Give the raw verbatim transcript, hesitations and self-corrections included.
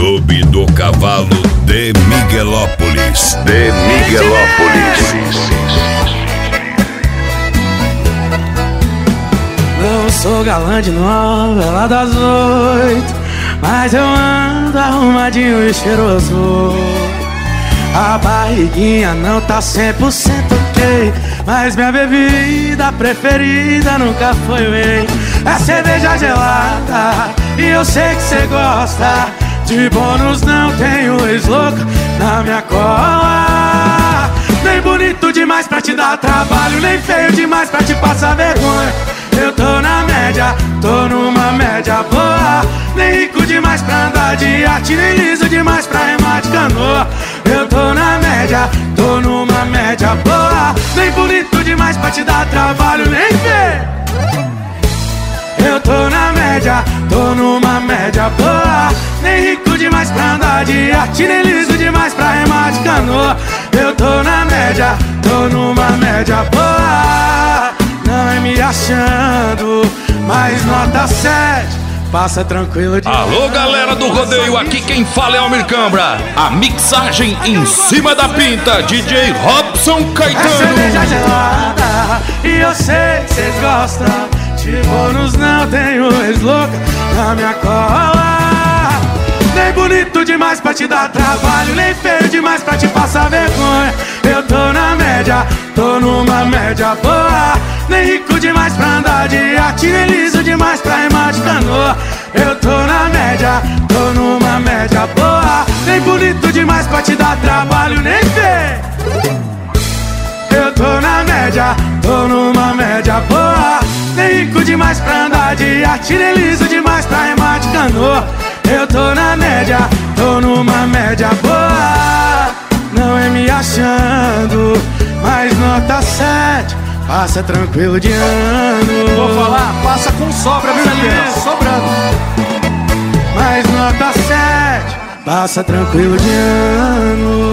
Clube do Cavalo de Miguelópolis. De Miguelópolis. Não sou galã de novela das oito, mas eu ando arrumadinho e cheiroso. A barriguinha não tá cem por cento ok, mas minha bebida preferida nunca foi whey. É cerveja gelada e eu sei que cê gosta. De bônus não tenho ex-louca na minha cola. Nem bonito demais pra te dar trabalho, nem feio demais pra te passar vergonha. Eu tô na média, tô numa média boa. Nem rico demais pra andar de iate, nem liso demais pra remar de canoa. Eu tô na média, tô numa média boa. Nem bonito demais pra te dar trabalho, nem feio. Eu tô na média, tô numa média boa. Nem rico demais pra andar de iate, nem liso demais pra remar de canoa. Eu tô na média, tô numa média boa. Não é me achando, mas nota sete, passa tranquilo de... Alô, galera do rodeio, aqui quem fala é Almir Cambra. A mixagem em cima da pinta, D J Robson Caetano. É cerveja gelada e eu sei que vocês gostam. De bônus não tenho ex-louca na minha cola. Nem bonito demais pra te dar trabalho, nem feio demais pra te passar vergonha. Eu tô na média, tô numa média boa. Nem rico demais pra andar de iate, nem liso demais pra remar de canoa. Eu tô na média, tô numa média boa. Nem bonito demais pra te dar trabalho, nem feio. Eu tô na média, tô numa média boa. Nem rico demais pra andar de iate, nem liso demais pra remar de canoa. Eu tô na média, tô numa média boa. Não é me achando, mas nota sete, passa tranquilo de ano. Vou falar, passa com sobra, viu, Daniel? Sobrando. Mas nota sete, passa tranquilo de ano.